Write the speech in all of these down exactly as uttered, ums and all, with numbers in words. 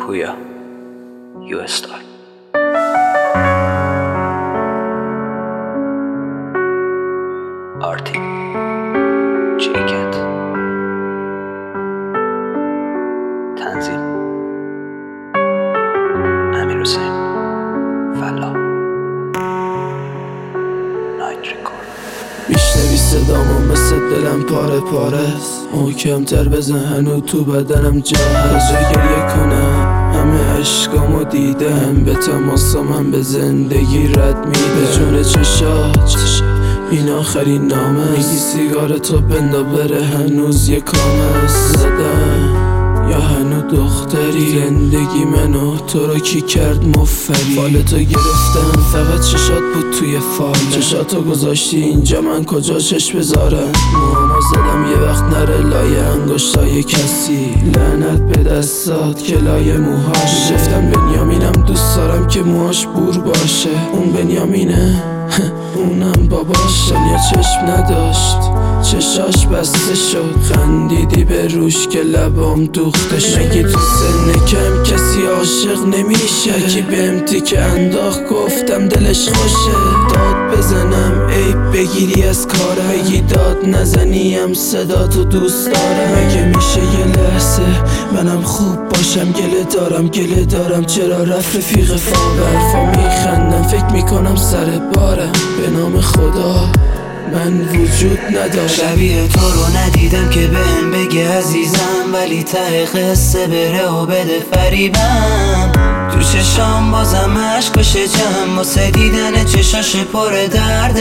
پویا یو استایل. آرتی جیکت. تنظیم امیر حسین فلا. نایت ریکورد. میشنوی صدامو مثل دلم پاره پاره است، محکم‌تر بزن هنو تو بدنم جا هست. گریه کنم همه عشقامو دیدم، به تماسم هم به زندگی رد میده. جون چشات این آخرین نامه، میگی سیگارتو بندا بره هنوز یه کام هست. زدم یا هنو دختری، زندگی منو تو رو کی کرد مفری. فالتو گرفتم فقط چشات بود توی فال، چشاتو گذاشتی اینجا من کجا چشم بذارم. موهامو زدم یه وقت نره لای انگشتای کسی، لعنت به دستات که لای موهاش. گفتم بنیامینم دوست دارم که موهاش بور باشه، اون بنیامینه اونم باباش. یا چشم نداشت چشاش بسته شد، خندیدی به روش که لبام دوخته شد. مگه تو سن کم کسی عاشق نمیشه؟ کی بهم تیکه انداخت گفتم دلش خوشه. داد بزنم عیب بگیری از کارم، بگی داد نزنیم صدا تو دوست دارم. مگه میشه یه لحظه منم خوب باشم؟ گله دارم گله دارم چرا رفت رفیق فام. برفا میخندم فکر میکنم سر بارم، به نام خدا من وجود ندارم. شبیه تو رو ندیدم که بهم بگه عزیزم، ولی ته قصه بره و بده فریبم. تو چشام بازم عشق و شجم، واسه دیدن چشاش پر درد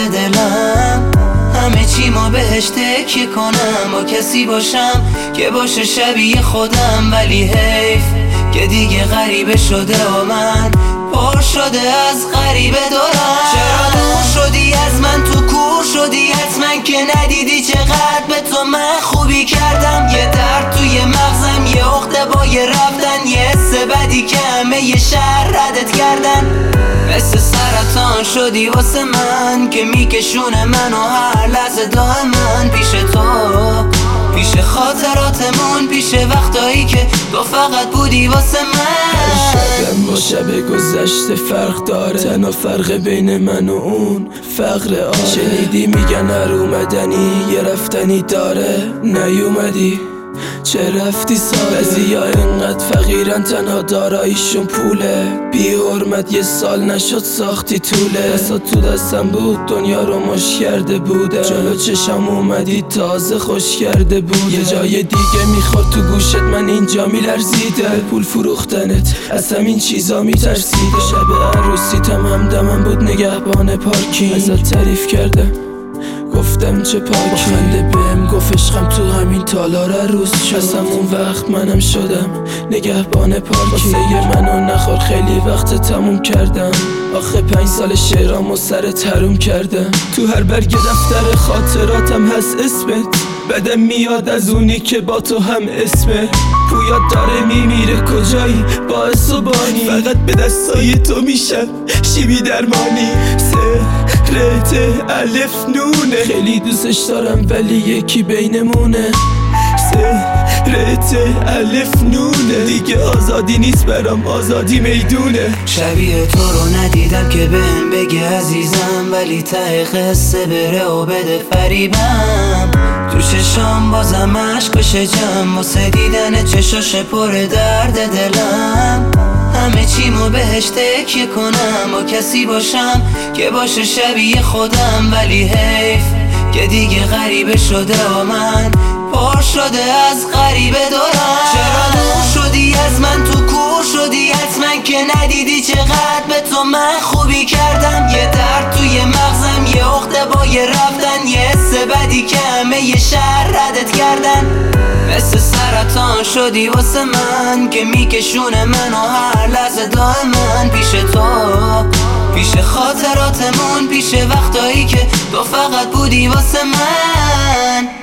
دلم. همه چی ما بهش تکیه کنم، با کسی باشم که باشه شبیه خودم. ولی حیف که دیگه غریبه شده و من پر شده از غریبه دارم. چرا دور شدی از من تو کور شدی حتما که ندیدی چقدر به تو من خوبی کردم. یه درد توی مغزم یه عقده با یه رفتن، یه حس بدی که همه یه شهر ردت کردن. مثل سرطان شدی واسه من که میکشونه منو هر لحظه دائما پیش تو، پیش خاطراتمون، پیش وقتایی که تو فقط بودی واسه من. شبم با شب گذشته فرق داره، تنها فرق بین من و اون فقر آره. شنیدی میگن هر اومدنی یه رفتنی داره، نیومدی چه رفتی ساده. بعضیا اینقدر فقیرن تنها داراییشون پوله، بی حرمت یه سال نشد ساختی طوله. دستات تو دستم بود دنیا رو مش کرده بوده، جلو چشم اومدی تازه خوش کرده بود. یه جای دیگه میخورد تو گوشت من اینجا میلرزیده، پول فروختنت از همین چیزا میترسیده. شب عروسیتم همدمم بود نگهبان پارکینگ، ازت تعریف کردم گفتم چه پاکی. خنده بهم گفت عشقم تو همین تالار روز شد. از همون وقت منم شدم نگهبان پارکی. واسه منو نخور خیلی وقت تموم کردم، آخه پنج سال شعرامو سر تروم کردم. تو هر برگ دفتر خاطراتم هست اسمت، بدم میاد از اونی که با تو هم اسمه. پویا داره میمیره کجایی باعث و بانی، فقط به دستای تو میشم شیبی درمانی. سرت الف نونه، خیلی دوستش دارم ولی یکی بینمونه. سرت الف نونه، دیگه آزادی نیست برام آزادی میدونه. شبیه تو رو ندیدم که بهم بگه عزیزم، ولی ته قصه بره و بده فریبم. تو چشام بازم عشق و شجم، واسه دیدن چشاش پر درد دلم. همه چی مو بهش تکیه کنم، با کسی باشم که باشه شبیه خودم. ولی حیف که دیگه غریبه شده و من پر شده از غریبه دارم. چرا دور شدی از من تو کور شدی حتما که ندیدی چقدر به تو من خوبی کردم. یه درد توی مغزم یه عقده با یه رفتن، یه حس بدی که همه یه شهر ردت کردن. مثل سرطان شدی واسه من که میکشونه منو هر لحظه دائما پیش تو، پیش خاطراتمون، پیش وقتایی که تو فقط بودی واسه من.